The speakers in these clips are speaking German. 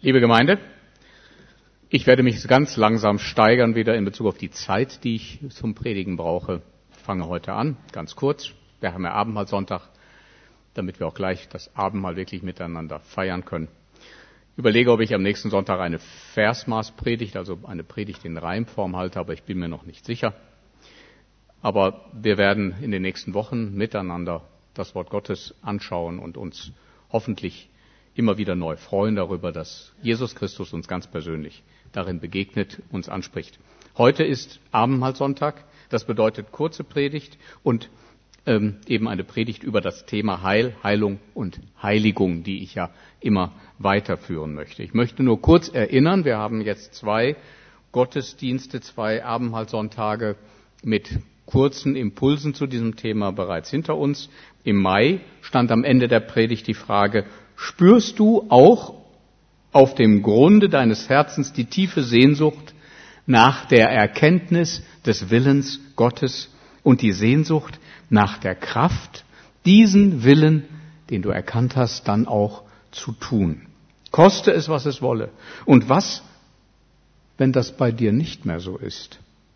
Liebe Gemeinde, ich werde mich ganz langsam steigern wieder in Bezug auf die Zeit, die ich zum Predigen brauche. Ich fange heute an, ganz kurz. Wir haben ja Abendmahlsonntag, damit wir auch gleich das Abendmahl wirklich miteinander feiern können. Ich überlege, ob ich am nächsten Sonntag eine Versmaßpredigt, also eine Predigt in Reimform halte, aber ich bin mir noch nicht sicher. Aber wir werden in den nächsten Wochen miteinander das Wort Gottes anschauen und uns hoffentlich immer wieder neu freuen darüber, dass Jesus Christus uns ganz persönlich darin begegnet, uns anspricht. Heute ist Abendmahlsonntag, das bedeutet kurze Predigt und eben eine Predigt über das Thema Heil, Heilung und Heiligung, die ich ja immer weiterführen möchte. Ich möchte nur kurz erinnern, wir haben jetzt 2 Gottesdienste, 2 Abendmahlsonntage mit kurzen Impulsen zu diesem Thema bereits hinter uns. Im Mai stand am Ende der Predigt die Frage: Spürst du auch auf dem Grunde deines Herzens die tiefe Sehnsucht nach der Erkenntnis des Willens Gottes und die Sehnsucht nach der Kraft, diesen Willen, den du erkannt hast, dann auch zu tun? Koste es, was es wolle. Und was, wenn das bei dir nicht mehr so ist?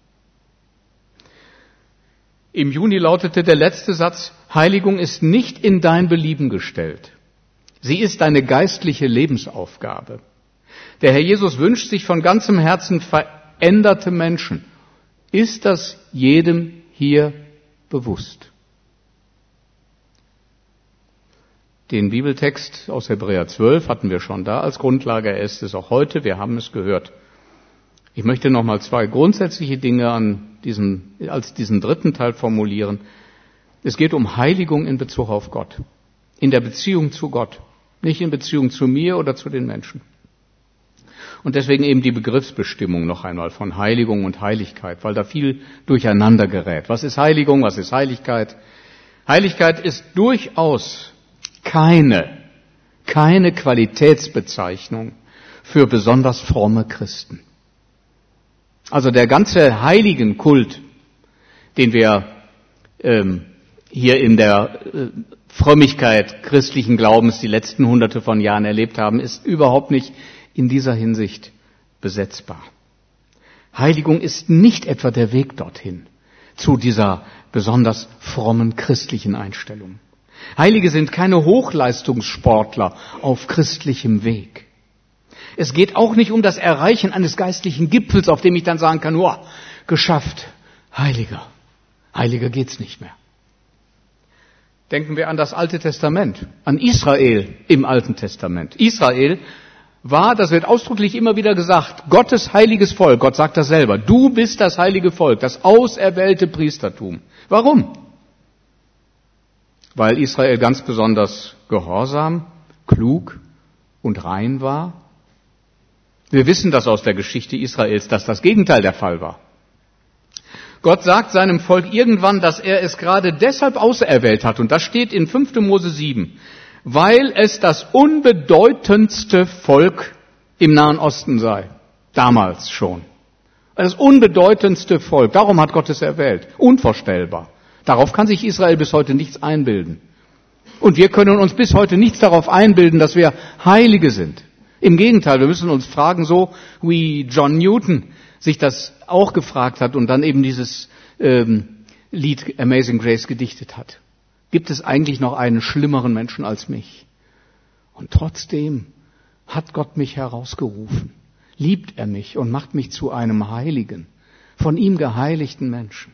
Im Juni lautete der letzte Satz: Heiligung ist nicht in dein Belieben gestellt. Sie ist deine geistliche Lebensaufgabe. Der Herr Jesus wünscht sich von ganzem Herzen veränderte Menschen. Ist das jedem hier bewusst? Den Bibeltext aus Hebräer 12 hatten wir schon da als Grundlage. Er ist es auch heute. Wir haben es gehört. Ich möchte noch mal 2 grundsätzliche Dinge als diesen dritten Teil formulieren. Es geht um Heiligung in Bezug auf Gott. In der Beziehung zu Gott. Nicht in Beziehung zu mir oder zu den Menschen. Und deswegen eben die Begriffsbestimmung noch einmal von Heiligung und Heiligkeit, weil da viel durcheinander gerät. Was ist Heiligung? Was ist Heiligkeit? Heiligkeit ist durchaus keine Qualitätsbezeichnung für besonders fromme Christen. Also der ganze Heiligenkult, den wir hier in der Frömmigkeit christlichen Glaubens die letzten Hunderte von Jahren erlebt haben, ist überhaupt nicht in dieser Hinsicht besetzbar. Heiligung ist nicht etwa der Weg dorthin, zu dieser besonders frommen christlichen Einstellung. Heilige sind keine Hochleistungssportler auf christlichem Weg. Es geht auch nicht um das Erreichen eines geistlichen Gipfels, auf dem ich dann sagen kann: oh, geschafft, Heiliger. Heiliger geht's nicht mehr. Denken wir an das Alte Testament, an Israel im Alten Testament. Israel war, das wird ausdrücklich immer wieder gesagt, Gottes heiliges Volk. Gott sagt das selber. Du bist das heilige Volk, das auserwählte Priestertum. Warum? Weil Israel ganz besonders gehorsam, klug und rein war. Wir wissen das aus der Geschichte Israels, dass das Gegenteil der Fall war. Gott sagt seinem Volk irgendwann, dass er es gerade deshalb auserwählt hat, und das steht in 5. Mose 7, weil es das unbedeutendste Volk im Nahen Osten sei. Damals schon. Das unbedeutendste Volk. Darum hat Gott es erwählt. Unvorstellbar. Darauf kann sich Israel bis heute nichts einbilden. Und wir können uns bis heute nichts darauf einbilden, dass wir Heilige sind. Im Gegenteil, wir müssen uns fragen, so wie John Newton sich das auch gefragt hat und dann eben dieses Lied Amazing Grace gedichtet hat. Gibt es eigentlich noch einen schlimmeren Menschen als mich? Und trotzdem hat Gott mich herausgerufen, liebt er mich und macht mich zu einem Heiligen, von ihm geheiligten Menschen.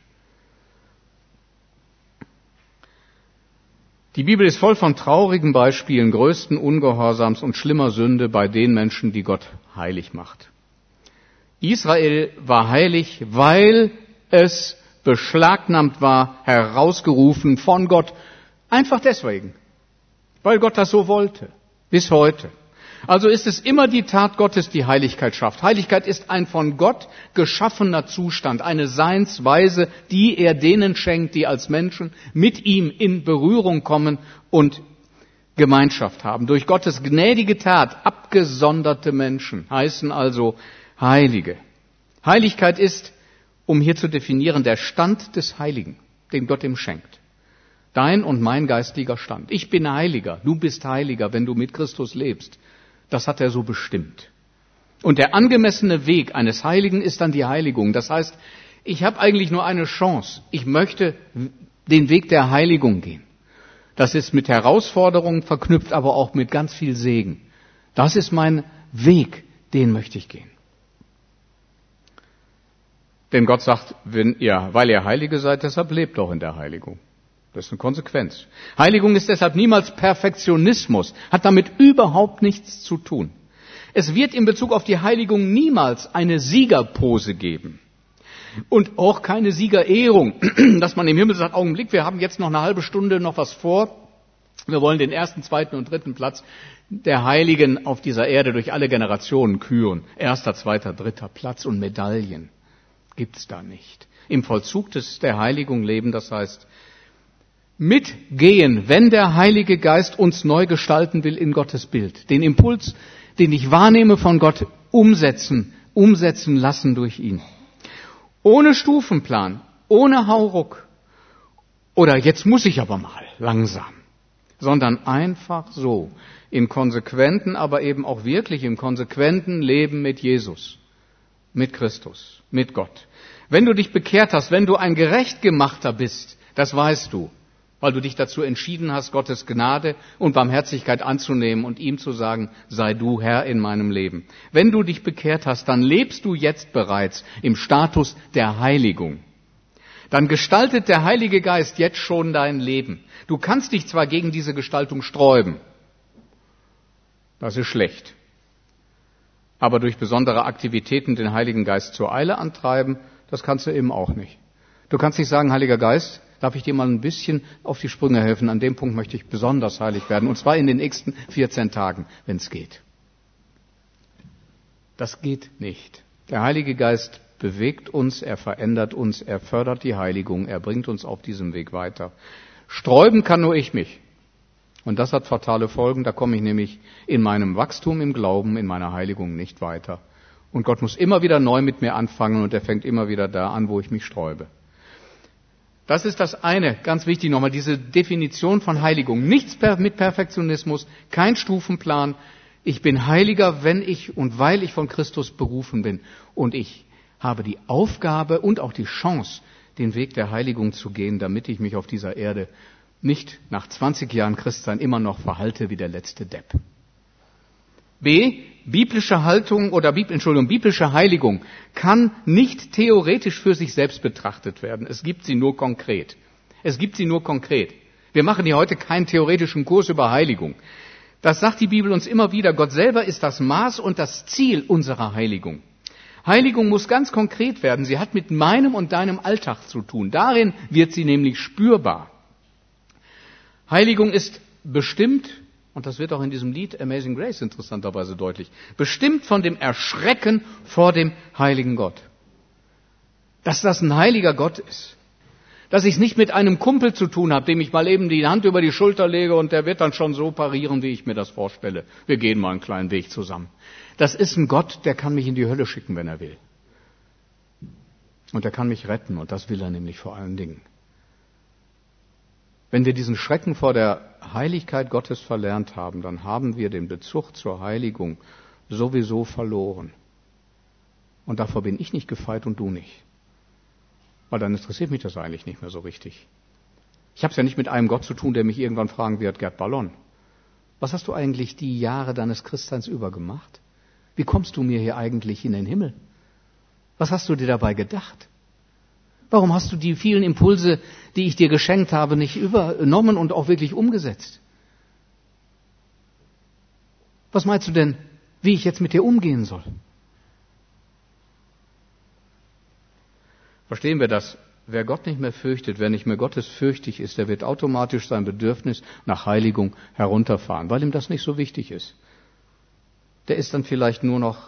Die Bibel ist voll von traurigen Beispielen größten Ungehorsams und schlimmer Sünde bei den Menschen, die Gott heilig macht. Israel war heilig, weil es beschlagnahmt war, herausgerufen von Gott. Einfach deswegen, weil Gott das so wollte, bis heute. Also ist es immer die Tat Gottes, die Heiligkeit schafft. Heiligkeit ist ein von Gott geschaffener Zustand, eine Seinsweise, die er denen schenkt, die als Menschen mit ihm in Berührung kommen und Gemeinschaft haben. Durch Gottes gnädige Tat abgesonderte Menschen heißen also Heilige. Heiligkeit ist, um hier zu definieren, der Stand des Heiligen, den Gott ihm schenkt. Dein und mein geistlicher Stand. Ich bin Heiliger, du bist Heiliger, wenn du mit Christus lebst. Das hat er so bestimmt. Und der angemessene Weg eines Heiligen ist dann die Heiligung. Das heißt, ich habe eigentlich nur eine Chance. Ich möchte den Weg der Heiligung gehen. Das ist mit Herausforderungen verknüpft, aber auch mit ganz viel Segen. Das ist mein Weg, den möchte ich gehen. Denn Gott sagt, weil ihr Heilige seid, deshalb lebt doch in der Heiligung. Das ist eine Konsequenz. Heiligung ist deshalb niemals Perfektionismus, hat damit überhaupt nichts zu tun. Es wird in Bezug auf die Heiligung niemals eine Siegerpose geben. Und auch keine Siegerehrung, dass man im Himmel sagt, Augenblick, wir haben jetzt noch eine halbe Stunde noch was vor. Wir wollen den ersten, zweiten und dritten Platz der Heiligen auf dieser Erde durch alle Generationen küren. Erster, zweiter, dritter Platz und Medaillen gibt's da nicht. Im Vollzug der Heiligung leben, das heißt, mitgehen, wenn der Heilige Geist uns neu gestalten will in Gottes Bild. Den Impuls, den ich wahrnehme von Gott, umsetzen lassen durch ihn. Ohne Stufenplan, ohne Hauruck. Oder jetzt muss ich aber mal, langsam. Sondern einfach so, in konsequenten, aber eben auch wirklich im konsequenten Leben mit Jesus, mit Christus, mit Gott. Wenn du dich bekehrt hast, wenn du ein Gerechtgemachter bist, das weißt du, weil du dich dazu entschieden hast, Gottes Gnade und Barmherzigkeit anzunehmen und ihm zu sagen, sei du Herr in meinem Leben. Wenn du dich bekehrt hast, dann lebst du jetzt bereits im Status der Heiligung. Dann gestaltet der Heilige Geist jetzt schon dein Leben. Du kannst dich zwar gegen diese Gestaltung sträuben, das ist schlecht, aber durch besondere Aktivitäten den Heiligen Geist zur Eile antreiben, das kannst du eben auch nicht. Du kannst nicht sagen, Heiliger Geist, darf ich dir mal ein bisschen auf die Sprünge helfen? An dem Punkt möchte ich besonders heilig werden. Und zwar in den nächsten 14 Tagen, wenn es geht. Das geht nicht. Der Heilige Geist bewegt uns, er verändert uns, er fördert die Heiligung, er bringt uns auf diesem Weg weiter. Sträuben kann nur ich mich. Und das hat fatale Folgen. Da komme ich nämlich in meinem Wachstum im Glauben, in meiner Heiligung nicht weiter. Und Gott muss immer wieder neu mit mir anfangen und er fängt immer wieder da an, wo ich mich sträube. Das ist das eine, ganz wichtig nochmal, diese Definition von Heiligung. Nichts mit Perfektionismus, kein Stufenplan. Ich bin heiliger, wenn ich und weil ich von Christus berufen bin. Und ich habe die Aufgabe und auch die Chance, den Weg der Heiligung zu gehen, damit ich mich auf dieser Erde nicht nach 20 Jahren Christsein immer noch verhalte wie der letzte Depp. B. Biblische Heiligung kann nicht theoretisch für sich selbst betrachtet werden. Es gibt sie nur konkret. Wir machen hier heute keinen theoretischen Kurs über Heiligung. Das sagt die Bibel uns immer wieder. Gott selber ist das Maß und das Ziel unserer Heiligung. Heiligung muss ganz konkret werden. Sie hat mit meinem und deinem Alltag zu tun. Darin wird sie nämlich spürbar. Heiligung ist bestimmt, und das wird auch in diesem Lied Amazing Grace interessanterweise deutlich, bestimmt von dem Erschrecken vor dem heiligen Gott. Dass das ein heiliger Gott ist. Dass ich es nicht mit einem Kumpel zu tun habe, dem ich mal eben die Hand über die Schulter lege und der wird dann schon so parieren, wie ich mir das vorstelle. Wir gehen mal einen kleinen Weg zusammen. Das ist ein Gott, der kann mich in die Hölle schicken, wenn er will. Und er kann mich retten, und das will er nämlich vor allen Dingen. Wenn wir diesen Schrecken vor der Heiligkeit Gottes verlernt haben, dann haben wir den Bezug zur Heiligung sowieso verloren. Und davor bin ich nicht gefeit und du nicht. Weil dann interessiert mich das eigentlich nicht mehr so richtig. Ich habe es ja nicht mit einem Gott zu tun, der mich irgendwann fragen wird, Gerd Ballon, was hast du eigentlich die Jahre deines Christseins über gemacht? Wie kommst du mir hier eigentlich in den Himmel? Was hast du dir dabei gedacht? Warum hast du die vielen Impulse, die ich dir geschenkt habe, nicht übernommen und auch wirklich umgesetzt? Was meinst du denn, wie ich jetzt mit dir umgehen soll? Verstehen wir das? Wer Gott nicht mehr fürchtet, wer nicht mehr Gottes fürchtig ist, der wird automatisch sein Bedürfnis nach Heiligung herunterfahren, weil ihm das nicht so wichtig ist. Der ist dann vielleicht nur noch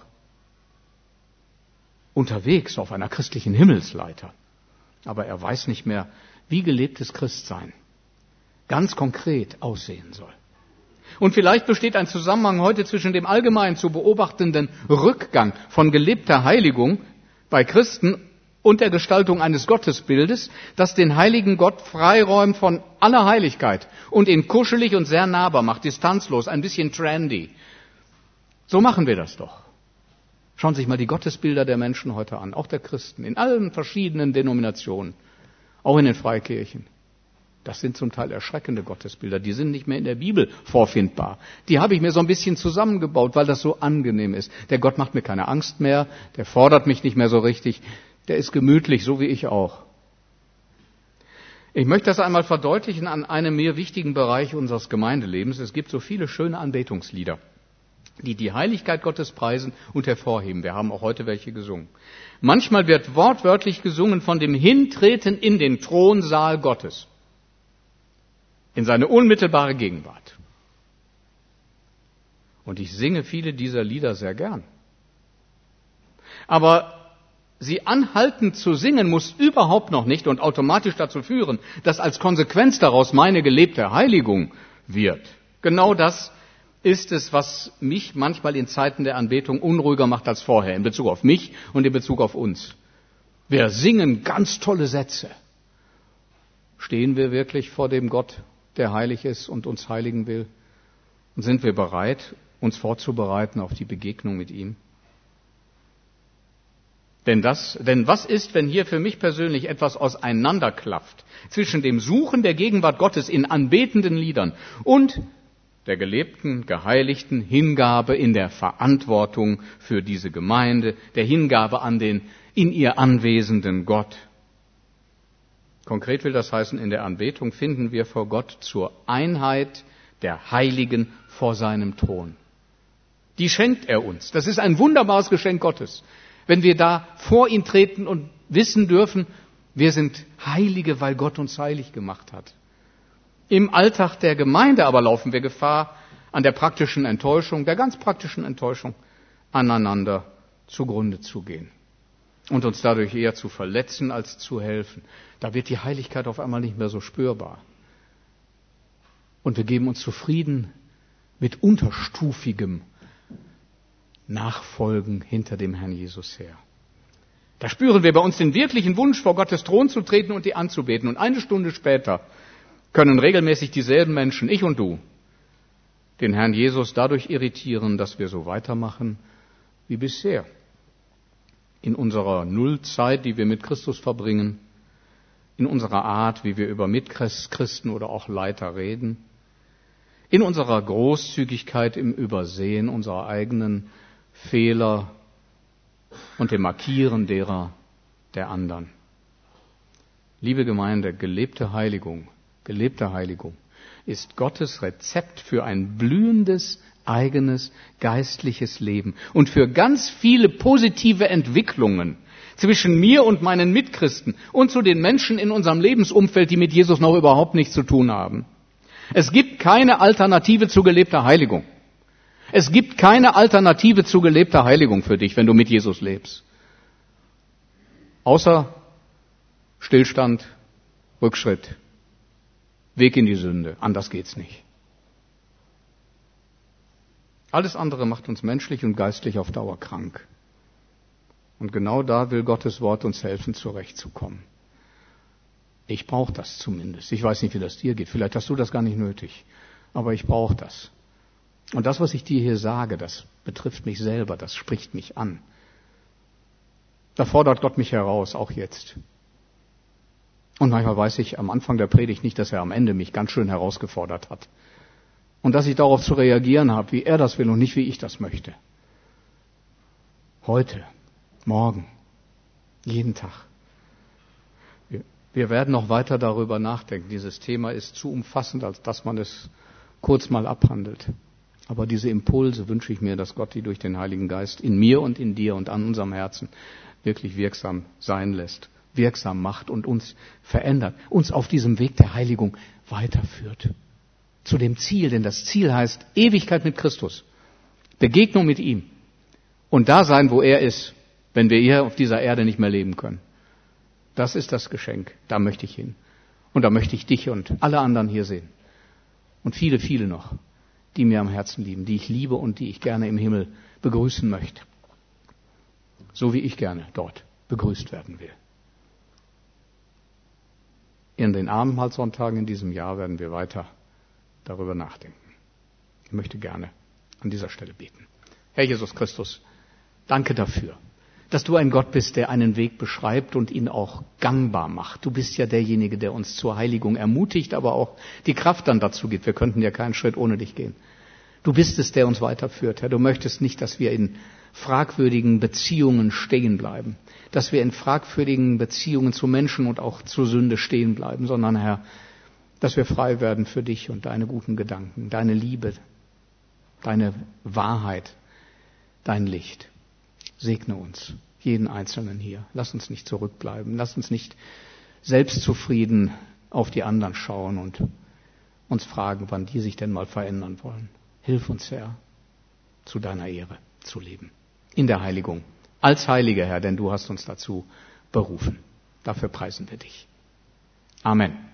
unterwegs auf einer christlichen Himmelsleiter. Aber er weiß nicht mehr, wie gelebtes Christsein ganz konkret aussehen soll. Und vielleicht besteht ein Zusammenhang heute zwischen dem allgemein zu beobachtenden Rückgang von gelebter Heiligung bei Christen und der Gestaltung eines Gottesbildes, das den heiligen Gott freiräumt von aller Heiligkeit und ihn kuschelig und sehr nahbar macht, distanzlos, ein bisschen trendy. So machen wir das doch. Schauen Sie sich mal die Gottesbilder der Menschen heute an, auch der Christen, in allen verschiedenen Denominationen, auch in den Freikirchen. Das sind zum Teil erschreckende Gottesbilder, die sind nicht mehr in der Bibel vorfindbar. Die habe ich mir so ein bisschen zusammengebaut, weil das so angenehm ist. Der Gott macht mir keine Angst mehr, der fordert mich nicht mehr so richtig, der ist gemütlich, so wie ich auch. Ich möchte das einmal verdeutlichen an einem mir wichtigen Bereich unseres Gemeindelebens. Es gibt so viele schöne Anbetungslieder, die die Heiligkeit Gottes preisen und hervorheben. Wir haben auch heute welche gesungen. Manchmal wird wortwörtlich gesungen von dem Hintreten in den Thronsaal Gottes, in seine unmittelbare Gegenwart. Und ich singe viele dieser Lieder sehr gern. Aber sie anhaltend zu singen muss überhaupt noch nicht und automatisch dazu führen, dass als Konsequenz daraus meine gelebte Heiligung wird. Genau das ist es, was mich manchmal in Zeiten der Anbetung unruhiger macht als vorher, in Bezug auf mich und in Bezug auf uns. Wir singen ganz tolle Sätze. Stehen wir wirklich vor dem Gott, der heilig ist und uns heiligen will? Und sind wir bereit, uns vorzubereiten auf die Begegnung mit ihm? Denn was ist, wenn hier für mich persönlich etwas auseinanderklafft zwischen dem Suchen der Gegenwart Gottes in anbetenden Liedern und der gelebten, geheiligten Hingabe in der Verantwortung für diese Gemeinde, der Hingabe an den in ihr anwesenden Gott? Konkret will das heißen, in der Anbetung finden wir vor Gott zur Einheit der Heiligen vor seinem Thron. Die schenkt er uns. Das ist ein wunderbares Geschenk Gottes. Wenn wir da vor ihn treten und wissen dürfen, wir sind Heilige, weil Gott uns heilig gemacht hat. Im Alltag der Gemeinde aber laufen wir Gefahr, an der praktischen Enttäuschung, der ganz praktischen Enttäuschung, aneinander zugrunde zu gehen und uns dadurch eher zu verletzen als zu helfen. Da wird die Heiligkeit auf einmal nicht mehr so spürbar. Und wir geben uns zufrieden mit unterstufigem Nachfolgen hinter dem Herrn Jesus her. Da spüren wir bei uns den wirklichen Wunsch, vor Gottes Thron zu treten und ihn anzubeten. Und eine Stunde später können regelmäßig dieselben Menschen, ich und du, den Herrn Jesus dadurch irritieren, dass wir so weitermachen wie bisher. In unserer Nullzeit, die wir mit Christus verbringen, in unserer Art, wie wir über Mitchristen oder auch Leiter reden, in unserer Großzügigkeit im Übersehen unserer eigenen Fehler und dem Markieren derer der anderen. Liebe Gemeinde, gelebte Heiligung ist Gottes Rezept für ein blühendes, eigenes, geistliches Leben und für ganz viele positive Entwicklungen zwischen mir und meinen Mitchristen und zu den Menschen in unserem Lebensumfeld, die mit Jesus noch überhaupt nichts zu tun haben. Es gibt keine Alternative zu gelebter Heiligung. Es gibt keine Alternative zu gelebter Heiligung für dich, wenn du mit Jesus lebst. Außer Stillstand, Rückschritt, Weg in die Sünde. Anders geht's nicht. Alles andere macht uns menschlich und geistlich auf Dauer krank. Und genau da will Gottes Wort uns helfen, zurechtzukommen. Ich brauche das zumindest. Ich weiß nicht, wie das dir geht. Vielleicht hast du das gar nicht nötig. Aber ich brauche das. Und das, was ich dir hier sage, das betrifft mich selber, das spricht mich an. Da fordert Gott mich heraus, auch jetzt. Und manchmal weiß ich am Anfang der Predigt nicht, dass er am Ende mich ganz schön herausgefordert hat. Und dass ich darauf zu reagieren habe, wie er das will und nicht, wie ich das möchte. Heute, morgen, jeden Tag. Wir werden noch weiter darüber nachdenken. Dieses Thema ist zu umfassend, als dass man es kurz mal abhandelt. Aber diese Impulse wünsche ich mir, dass Gott die durch den Heiligen Geist in mir und in dir und an unserem Herzen wirklich wirksam sein lässt, wirksam macht und uns verändert, uns auf diesem Weg der Heiligung weiterführt. Zu dem Ziel, denn das Ziel heißt Ewigkeit mit Christus, Begegnung mit ihm und da sein, wo er ist, wenn wir hier auf dieser Erde nicht mehr leben können. Das ist das Geschenk, da möchte ich hin. Und da möchte ich dich und alle anderen hier sehen. Und viele, viele noch, die mir am Herzen liegen, die ich liebe und die ich gerne im Himmel begrüßen möchte. So wie ich gerne dort begrüßt werden will. In den Abendmahlsonntagen in diesem Jahr werden wir weiter darüber nachdenken. Ich möchte gerne an dieser Stelle beten. Herr Jesus Christus, danke dafür, dass du ein Gott bist, der einen Weg beschreibt und ihn auch gangbar macht. Du bist ja derjenige, der uns zur Heiligung ermutigt, aber auch die Kraft dann dazu gibt. Wir könnten ja keinen Schritt ohne dich gehen. Du bist es, der uns weiterführt, Herr. Du möchtest nicht, dass wir in fragwürdigen Beziehungen stehen bleiben, dass wir in fragwürdigen Beziehungen zu Menschen und auch zur Sünde stehen bleiben, sondern, Herr, dass wir frei werden für dich und deine guten Gedanken, deine Liebe, deine Wahrheit, dein Licht. Segne uns, jeden Einzelnen hier. Lass uns nicht zurückbleiben. Lass uns nicht selbstzufrieden auf die anderen schauen und uns fragen, wann die sich denn mal verändern wollen. Hilf uns, Herr, zu deiner Ehre zu leben. In der Heiligung. Als Heilige, Herr, denn du hast uns dazu berufen. Dafür preisen wir dich. Amen.